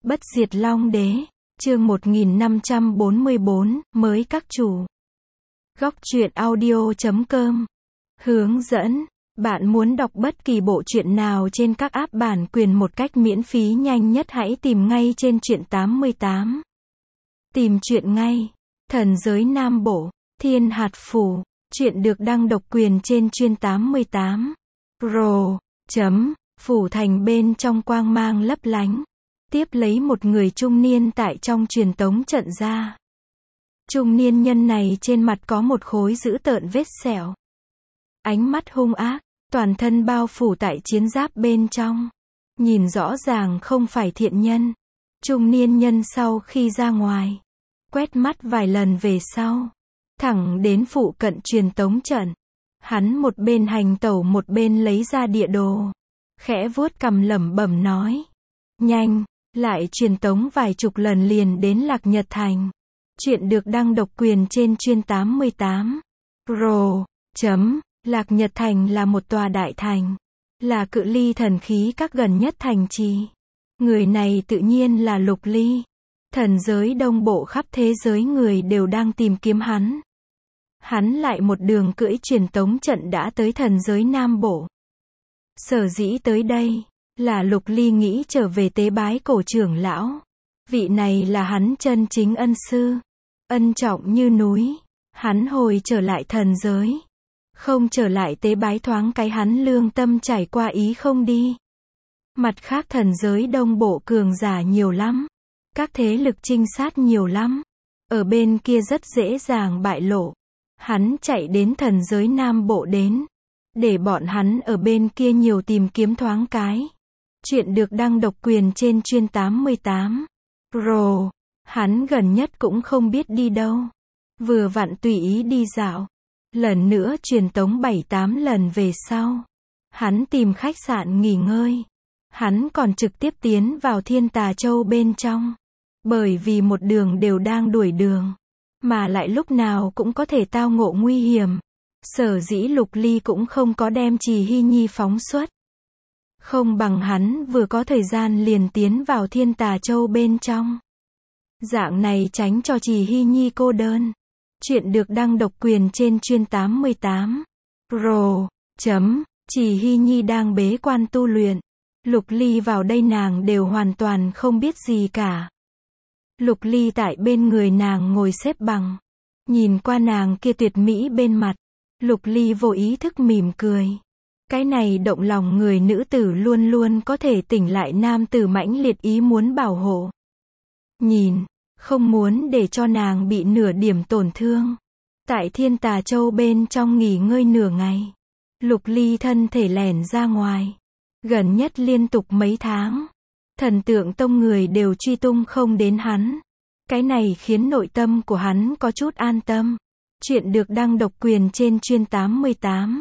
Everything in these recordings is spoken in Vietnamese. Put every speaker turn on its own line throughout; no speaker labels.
Bất diệt Long Đế, chương 1544, mới các chủ. Góc truyện audio.com hướng dẫn, bạn muốn đọc bất kỳ bộ truyện nào trên các app bản quyền một cách miễn phí nhanh nhất hãy tìm ngay trên truyện 88. Tìm truyện ngay. Thần giới Nam Bộ, Thiên Hạt Phủ, truyện được đăng độc quyền trên truyện 88. Phủ thành bên trong quang mang lấp lánh. Tiếp lấy một người trung niên tại trong truyền tống trận ra. Trung niên nhân này trên mặt có một khối dữ tợn vết sẹo. Ánh mắt hung ác, toàn thân bao phủ tại chiến giáp bên trong. Nhìn rõ ràng không phải thiện nhân. Trung niên nhân sau khi ra ngoài, quét mắt vài lần về sau, thẳng đến phụ cận truyền tống trận. Hắn một bên hành tẩu một bên lấy ra địa đồ, khẽ vuốt cằm lẩm bẩm nói: nhanh, lại truyền tống vài chục lần liền đến Lạc Nhật Thành. Chuyện được đăng độc quyền trên truyện 88. Lạc Nhật Thành là một tòa đại thành, là cự ly thần khí các gần nhất thành trì. Người này tự nhiên là Lục Ly. Thần giới Đông Bộ khắp thế giới người đều đang tìm kiếm hắn. Hắn lại một đường cưỡi truyền tống trận đã tới thần giới Nam Bộ. Sở dĩ tới đây, là Lục Ly nghĩ trở về tế bái cổ trưởng lão. Vị này là hắn chân chính ân sư. Ân trọng như núi. Hắn hồi trở lại thần giới. Không trở lại tế bái thoáng cái hắn lương tâm trải qua ý không đi. Mặt khác thần giới Đông Bộ cường giả nhiều lắm. Các thế lực trinh sát nhiều lắm. Ở bên kia rất dễ dàng bại lộ. Hắn chạy đến thần giới Nam Bộ đến. Để bọn hắn ở bên kia nhiều tìm kiếm thoáng cái. Chuyện được đăng độc quyền trên truyện 88. Hắn gần nhất cũng không biết đi đâu. Vừa vặn tùy ý đi dạo. Lần nữa truyền tống 7-8 lần về sau. Hắn tìm khách sạn nghỉ ngơi. Hắn còn trực tiếp tiến vào Thiên Tà Châu bên trong. Bởi vì một đường đều đang đuổi đường. Mà lại lúc nào cũng có thể tao ngộ nguy hiểm. Sở dĩ Lục Ly cũng không có đem Trì Hy Nhi phóng xuất. Không bằng hắn vừa có thời gian liền tiến vào Thiên Tà Châu bên trong. Dạng này tránh cho Trì Hy Nhi cô đơn. Chuyện được đăng độc quyền trên truyện 88. Trì Hy Nhi đang bế quan tu luyện. Lục Ly vào đây nàng đều hoàn toàn không biết gì cả. Lục Ly tại bên người nàng ngồi xếp bằng. Nhìn qua nàng kia tuyệt mỹ bên mặt. Lục Ly vô ý thức mỉm cười. Cái này động lòng người nữ tử luôn luôn có thể tỉnh lại nam tử mãnh liệt ý muốn bảo hộ. Nhìn, không muốn để cho nàng bị nửa điểm tổn thương. Tại Thiên Tà Châu bên trong nghỉ ngơi nửa ngày. Lục Ly thân thể lẻn ra ngoài. Gần nhất liên tục mấy tháng. Thần Tượng Tông người đều truy tung không đến hắn. Cái này khiến nội tâm của hắn có chút an tâm. Chuyện được đăng độc quyền trên truyện 88.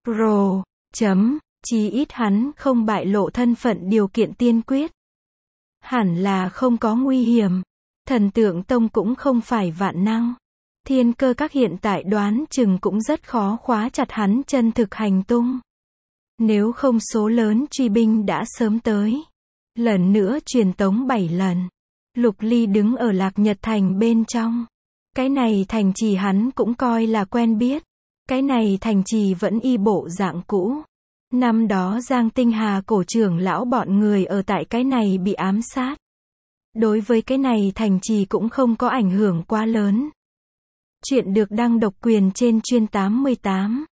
Chí ít hắn không bại lộ thân phận điều kiện tiên quyết. Hẳn là không có nguy hiểm. Thần Tượng Tông cũng không phải vạn năng. Thiên Cơ Các hiện tại đoán chừng cũng rất khó khóa chặt hắn chân thực hành tung. Nếu không số lớn truy binh đã sớm tới. Lần nữa truyền tống 7 lần. Lục Ly đứng ở Lạc Nhật Thành bên trong. Cái này thành trì hắn cũng coi là quen biết. Cái này thành trì vẫn y bộ dạng cũ. Năm đó Giang Tinh Hà cổ trưởng lão bọn người ở tại cái này bị ám sát. Đối với cái này thành trì cũng không có ảnh hưởng quá lớn. Chuyện được đăng độc quyền trên truyện 88.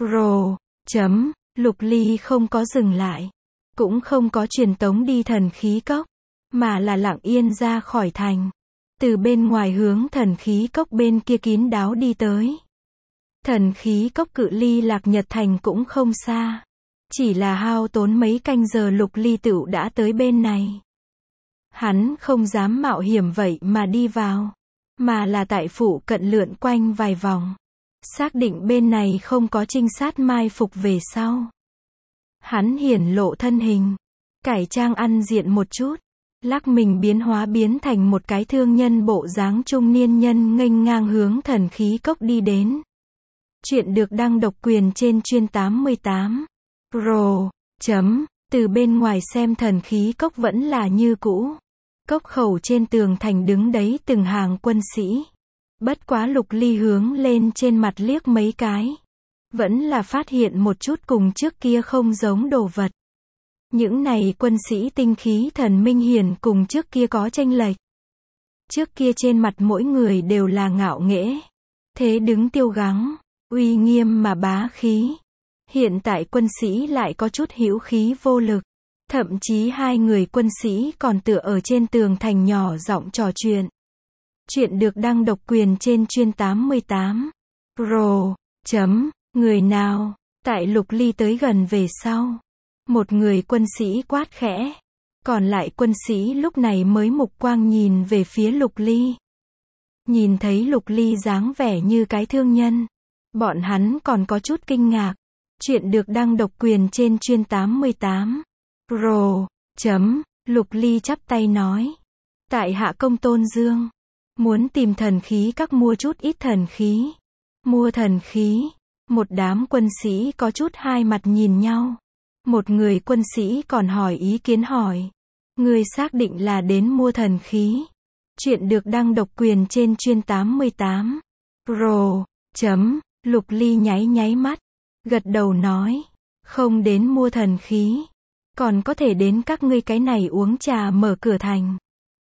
Lục Ly không có dừng lại. Cũng không có truyền tống đi thần khí cốc. Mà là lặng yên ra khỏi thành. Từ bên ngoài hướng thần khí cốc bên kia kín đáo đi tới. Thần khí cốc cự ly Lạc Nhật Thành cũng không xa. Chỉ là hao tốn mấy canh giờ Lục Ly tựu đã tới bên này. Hắn không dám mạo hiểm vậy mà đi vào. Mà là tại phụ cận lượn quanh vài vòng. Xác định bên này không có trinh sát mai phục về sau. Hắn hiển lộ thân hình. Cải trang ăn diện một chút. Lắc mình biến thành một cái thương nhân bộ dáng trung niên nhân nghênh ngang hướng thần khí cốc đi đến. Chuyện được đăng độc quyền trên truyện 88. Từ bên ngoài xem thần khí cốc vẫn là như cũ. Cốc khẩu trên tường thành đứng đấy từng hàng quân sĩ. Bất quá Lục Ly hướng lên trên mặt liếc mấy cái. Vẫn là phát hiện một chút cùng trước kia không giống đồ vật. Những này quân sĩ tinh khí thần minh hiển cùng trước kia có chênh lệch. Trước kia trên mặt mỗi người đều là ngạo nghễ. Thế đứng tiêu gắng, uy nghiêm mà bá khí. Hiện tại quân sĩ lại có chút hữu khí vô lực. Thậm chí hai người quân sĩ còn tựa ở trên tường thành nhỏ giọng trò chuyện. Chuyện được đăng độc quyền trên chuyên 88. Pro. Người nào? Tại Lục Ly tới gần về sau. Một người quân sĩ quát khẽ. Còn lại quân sĩ lúc này mới mục quang nhìn về phía Lục Ly. Nhìn thấy Lục Ly dáng vẻ như cái thương nhân. Bọn hắn còn có chút kinh ngạc. Chuyện được đăng độc quyền trên chuyên 88. Pro. Lục Ly chắp tay nói. Tại hạ công Tôn Dương. Muốn tìm thần khí các mua chút ít thần khí. Mua thần khí. Một đám quân sĩ có chút hai mặt nhìn nhau. Một người quân sĩ còn hỏi ý kiến hỏi. Người xác định là đến mua thần khí. Chuyện được đăng độc quyền trên chuyên 88. Pro. Lục Ly nháy mắt. Gật đầu nói. Không đến mua thần khí. Còn có thể đến các ngươi cái này uống trà mở cửa thành.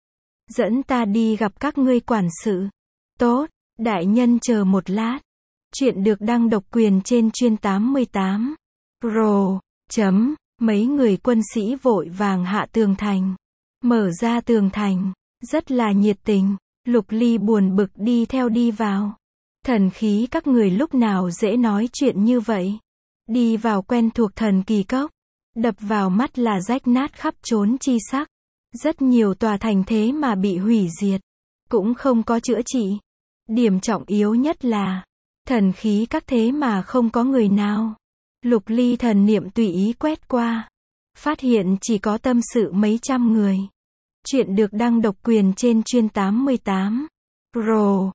Dẫn ta đi gặp các ngươi quản sự. Tốt, đại nhân chờ một lát. Chuyện được đăng độc quyền trên chuyên 88. Pro. Mấy người quân sĩ vội vàng hạ tường thành. Mở ra tường thành. Rất là nhiệt tình. Lục Ly buồn bực đi theo đi vào. Thần khí các người lúc nào dễ nói chuyện như vậy. Đi vào quen thuộc thần kỳ cốc. Đập vào mắt là rách nát khắp trốn chi sắc. Rất nhiều tòa thành thế mà bị hủy diệt. Cũng không có chữa trị. Điểm trọng yếu nhất là thần khí các thế mà không có người nào. Lục Ly thần niệm tùy ý quét qua. Phát hiện chỉ có tâm sự mấy trăm người. Chuyện được đăng độc quyền trên chuyên 88. Pro.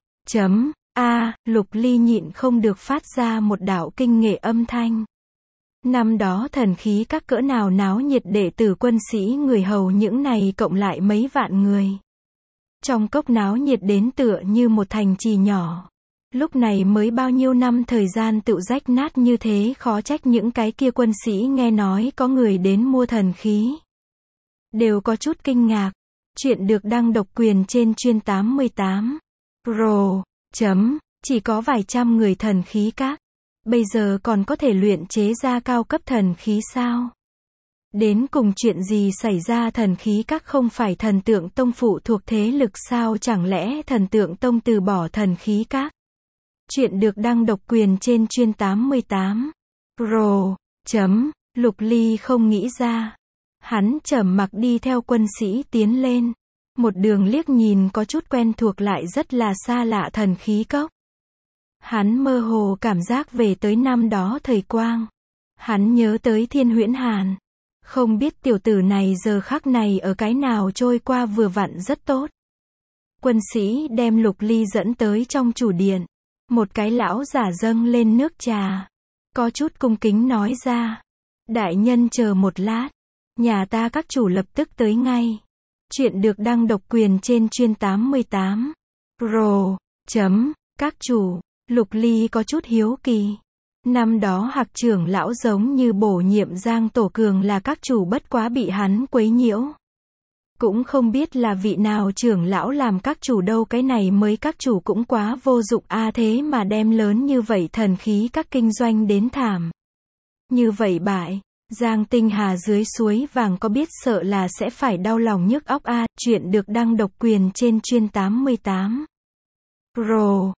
Lục Ly nhịn không được phát ra một đạo kinh nghệ âm thanh. Năm đó thần khí các cỡ nào náo nhiệt, đệ tử quân sĩ người hầu những này cộng lại mấy vạn người. Trong cốc náo nhiệt đến tựa như một thành trì nhỏ. Lúc này mới bao nhiêu năm thời gian tự rách nát như thế, khó trách những cái kia quân sĩ nghe nói có người đến mua thần khí. Đều có chút kinh ngạc. Chuyện được đăng độc quyền trên chuyên 88. Pro. Chỉ có vài trăm người thần khí các. Bây giờ còn có thể luyện chế ra cao cấp thần khí sao? Đến cùng chuyện gì xảy ra, thần khí các không phải Thần Tượng Tông phụ thuộc thế lực sao, chẳng lẽ Thần Tượng Tông từ bỏ thần khí các? Chuyện được đăng độc quyền trên chuyên 88. Pro. Lục Ly không nghĩ ra. Hắn trầm mặc đi theo quân sĩ tiến lên. Một đường liếc nhìn có chút quen thuộc lại rất là xa lạ thần khí cốc. Hắn mơ hồ cảm giác về tới năm đó thời quang. Hắn nhớ tới Thiên Huyễn Hàn. Không biết tiểu tử này giờ khắc này ở cái nào trôi qua vừa vặn rất tốt. Quân sĩ đem Lục Ly dẫn tới trong chủ điện. Một cái lão giả dâng lên nước trà. Có chút cung kính nói ra. Đại nhân chờ một lát. Nhà ta các chủ lập tức tới ngay. Chuyện được đăng độc quyền trên chuyên 88. Pro. Các chủ. Lục Ly có chút hiếu kỳ. Năm đó Hạc trưởng lão giống như bổ nhiệm Giang Tổ Cường là các chủ, bất quá bị hắn quấy nhiễu. Cũng không biết là vị nào trưởng lão làm các chủ đâu, cái này mới các chủ cũng quá vô dụng a, thế mà đem lớn như vậy thần khí các kinh doanh đến thảm. Như vậy bại, Giang Tinh Hà dưới suối vàng có biết sợ là sẽ phải đau lòng nhức óc a. Chuyện được đăng độc quyền trên chuyên 88. Pro.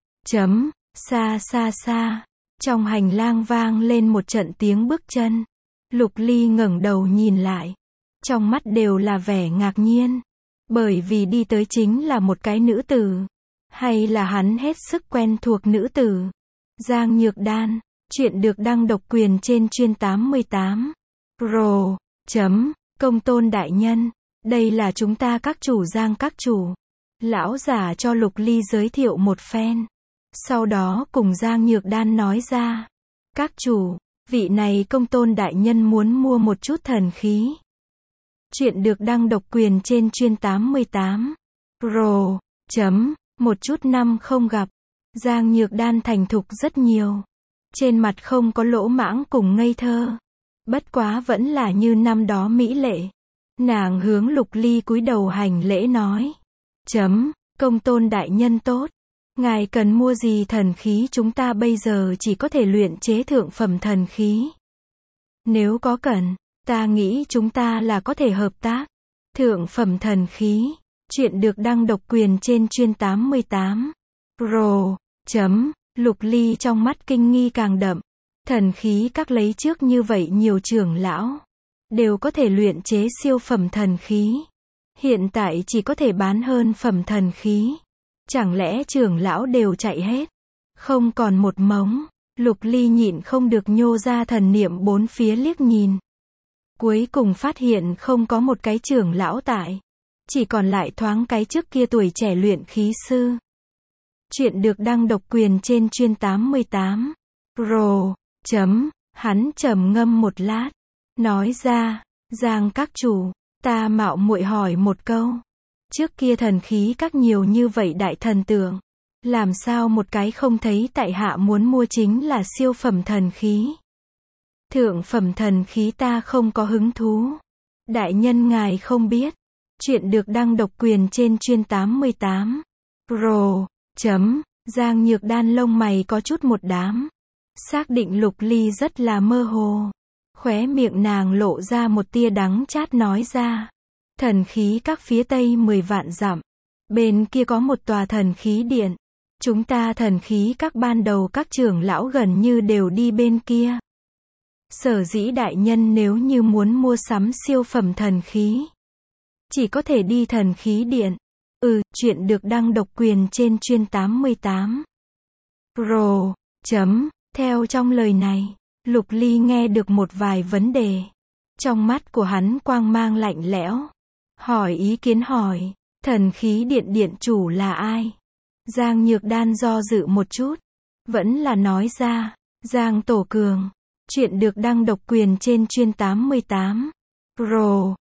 Xa xa xa. Trong hành lang vang lên một trận tiếng bước chân. Lục Ly ngẩng đầu nhìn lại. Trong mắt đều là vẻ ngạc nhiên. Bởi vì đi tới chính là một cái nữ tử. Hay là hắn hết sức quen thuộc nữ tử. Giang Nhược Đan. Chuyện được đăng độc quyền trên chuyên 88. Pro. Công Tôn đại nhân. Đây là chúng ta các chủ Giang các chủ. Lão giả cho Lục Ly giới thiệu một phen. Sau đó cùng Giang Nhược Đan nói ra. Các chủ, vị này Công Tôn đại nhân muốn mua một chút thần khí. Chuyện được đăng độc quyền trên chuyên 88. Rồ. Một chút năm không gặp. Giang Nhược Đan thành thục rất nhiều. Trên mặt không có lỗ mãng cùng ngây thơ. Bất quá vẫn là như năm đó mỹ lệ. Nàng hướng Lục Ly cúi đầu hành lễ nói. Công tôn đại nhân tốt. Ngài cần mua gì thần khí, chúng ta bây giờ chỉ có thể luyện chế thượng phẩm thần khí. Nếu có cần, ta nghĩ chúng ta là có thể hợp tác. Thượng phẩm thần khí. Chuyện được đăng độc quyền trên chuyên 88. Rồ. Lục Ly trong mắt kinh nghi càng đậm. Thần khí các lấy trước như vậy nhiều trưởng lão đều có thể luyện chế siêu phẩm thần khí. Hiện tại chỉ có thể bán hơn phẩm thần khí. Chẳng lẽ trưởng lão đều chạy hết? Không còn một mống. Lục Ly nhịn không được nhô ra thần niệm bốn phía liếc nhìn. Cuối cùng phát hiện không có một cái trưởng lão tại. Chỉ còn lại thoáng cái trước kia tuổi trẻ luyện khí sư. Chuyện được đăng độc quyền trên chuyên 88. Rồ. Hắn trầm ngâm một lát. Nói ra, Giang các chủ, ta mạo muội hỏi một câu. Trước kia thần khí các nhiều như vậy đại thần tượng. Làm sao một cái không thấy tại hạ muốn mua chính là siêu phẩm thần khí. Thượng phẩm thần khí ta không có hứng thú. Đại nhân ngài không biết. Chuyện được đăng độc quyền trên chuyên 88. Rồ. Giang Nhược Đan lông mày có chút một đám. Xác định Lục Ly rất là mơ hồ. Khóe miệng nàng lộ ra một tia đắng chát nói ra. Thần khí các phía tây 10 vạn dặm. Bên kia có một tòa thần khí điện. Chúng ta thần khí các ban đầu các trưởng lão gần như đều đi bên kia. Sở dĩ đại nhân nếu như muốn mua sắm siêu phẩm thần khí, chỉ có thể đi thần khí điện. Chuyện được đăng độc quyền trên chuyên 88. Rồ. Theo trong lời này, Lục Ly nghe được một vài vấn đề. Trong mắt của hắn quang mang lạnh lẽo. Hỏi ý kiến hỏi, thần khí điện điện chủ là ai? Giang Nhược Đan do dự một chút. Vẫn là nói ra, Giang Tổ Cường. Chuyện được đăng độc quyền trên chuyên 88. Rồ.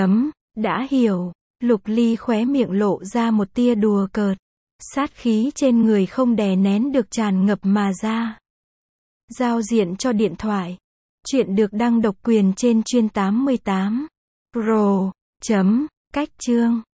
Đã hiểu. Lục Ly khóe miệng lộ ra một tia đùa cợt. Sát khí trên người không đè nén được tràn ngập mà ra. Giao diện cho điện thoại. Chuyện được đăng độc quyền trên chuyên 88. Rồ. Cách chương.